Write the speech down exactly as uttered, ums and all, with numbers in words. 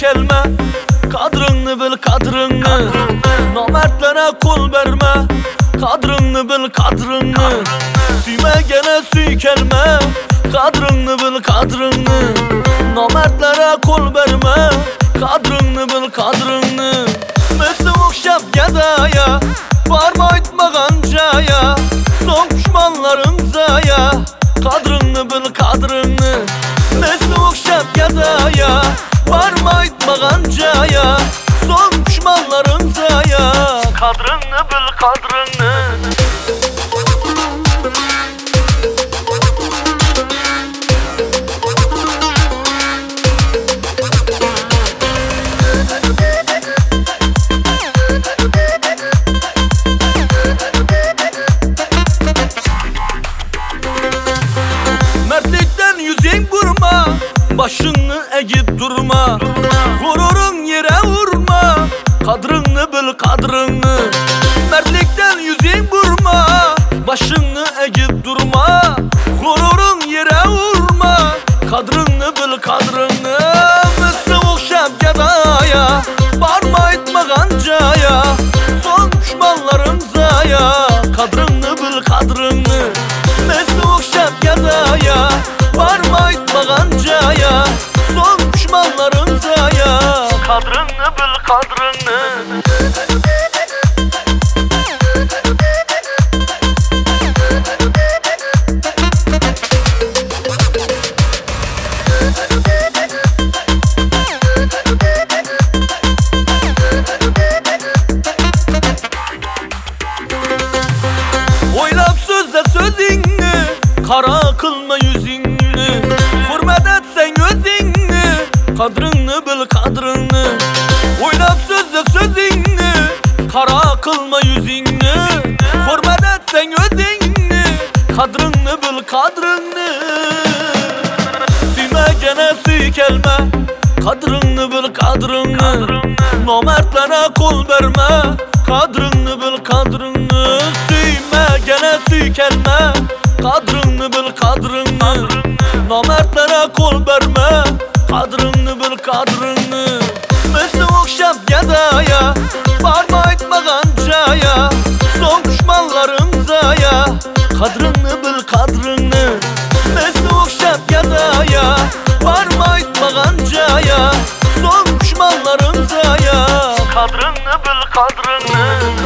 suykelme, kadrını bil kadrını. Namertlere kul verme, kadrını bil kadrını. Süyme gene suykelme, kadrını bil kadrını. Namertlere kul verme, kadrını bil kadrını. Mesle okşap gedaya, varma etme gancaya. Son düşmanların zaya, kadrını bil kadrını. Mesle okşap gedaya, varma etme gancaya. Son düşmanların zaya, kadrını bil kadrını. Mertlikten yüzün vurma, başını eğip durma. Gururun yere vurma, kadrını bil kadrını. Mertlikten yüzün vurma, başını eğip durma. Gururun yere vurma, kadrını bil kadrını. Mesle okşap gedaya, varma etme gancaya. Son düşmanların zaya, kadrını bil kadrını. Mesle okşap gedaya, varma etme gancaya. Son düşmanların zaya, kadrını bil kadrını. Oylap sözle sözünü, kara kılma yüzünü. Hürmet etsen özünü, kadrını bil kadrını. Oylap sözle sözünü, kara kılma yüzünü. Hürmet etsen özünü, kadrını bil kadrını. Süyme gene suykelme, kadrını bil kadrını. Namertlere kul verme, kadrını bil kadrını. Süyme gene suykelme, kadrını bil kadrını. Namertlere kul verme, kadrını bil kadrını. Mesle okşap gedaya, varma etme gancaya. Son düşmanların zaya, kadrını bil kadrını. Mesle okşap gedaya, varma etme gancaya. Son düşmanların zaya, kadrını bil kadrını.